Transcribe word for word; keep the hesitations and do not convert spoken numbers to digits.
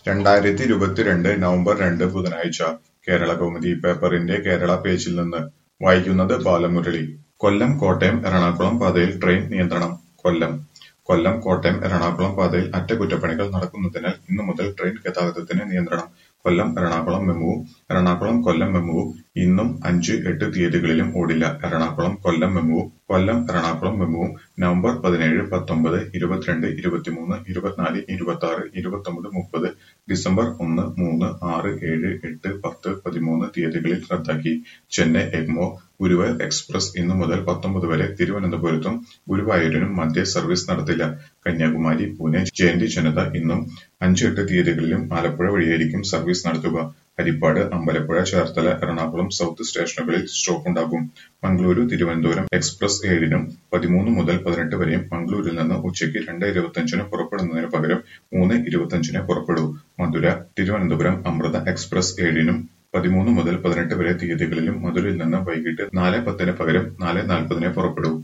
രണ്ടായിരത്തി ഇരുപത്തിരണ്ട് നവംബർ രണ്ട് ബുധനാഴ്ച കേരളകൗമുദി പേപ്പറിന്റെ കേരള പേജിൽ നിന്ന് വായിക്കുന്നത് ബാലമുരളി. കൊല്ലം കോട്ടയം എറണാകുളം പാതയിൽ ട്രെയിൻ നിയന്ത്രണം. കൊല്ലം കൊല്ലം കോട്ടയം എറണാകുളം പാതയിൽ അറ്റകുറ്റപ്പണികൾ നടക്കുന്നതിനാൽ ഇന്നു മുതൽ ട്രെയിൻ ഗതാഗതത്തിന് നിയന്ത്രണം. കൊല്ലം എറണാകുളം മെമുവും എറണാകുളം കൊല്ലം മെമുവും ഇന്നും അഞ്ച്, എട്ട് തീയതികളിലും ഓടില്ല. എറണാകുളം കൊല്ലം മെമുവും കൊല്ലം എറണാകുളം മെമുവും നവംബർ പതിനേഴ്, പത്തൊമ്പത്, ഇരുപത്തിരണ്ട്, ഇരുപത്തിമൂന്ന്, ഇരുപത്തിനാല്, ഇരുപത്തിയാറ്, ഇരുപത്തൊമ്പത്, മുപ്പത്, ഡിസംബർ ഒന്ന്, മൂന്ന്, ആറ്, ഏഴ്, എട്ട്, പത്ത്, പതിമൂന്ന് തീയതികളിൽ റദ്ദാക്കി. ചെന്നൈ എഗ്മോർ ഗുരുവായൂർ എക്സ്പ്രസ് ഇന്നു മുതൽ പത്തൊമ്പത് വരെ തിരുവനന്തപുരത്തും ഗുരുവായൂരിനും മധ്യേ സർവീസ് നടത്തില്ല. കന്യാകുമാരി പൂനെ ജയന്തി ജനത ഇന്നും അഞ്ച്, എട്ട് തീയതികളിലും ആലപ്പുഴ വഴിയായിരിക്കും സർവീസ് നടത്തുക. ഹരിപ്പാട്, അമ്പലപ്പുഴ, ചേർത്തല, എറണാകുളം സൗത്ത് സ്റ്റേഷനുകളിൽ സ്റ്റോപ്പുണ്ടാകും. മംഗളൂരു തിരുവനന്തപുരം എക്സ്പ്രസ് ഏഴിനും പതിമൂന്ന് മുതൽ പതിനെട്ട് വരെയും മംഗളൂരിൽ നിന്ന് ഉച്ചയ്ക്ക് രണ്ട് ഇരുപത്തിയഞ്ചിന് പുറപ്പെടുന്നതിനു പകരം മൂന്ന് ഇരുപത്തിയഞ്ചിന് പുറപ്പെടൂ. മധുര തിരുവനന്തപുരം അമൃത എക്സ്പ്രസ് ഏഴിനും പതിമൂന്ന് മുതൽ പതിനെട്ട് വരെ തീയതികളിലും മധുരയിൽ നിന്ന് വൈകിട്ട് നാല് പത്തിന് പകരം നാല് നാൽപ്പതിന് പുറപ്പെടൂ.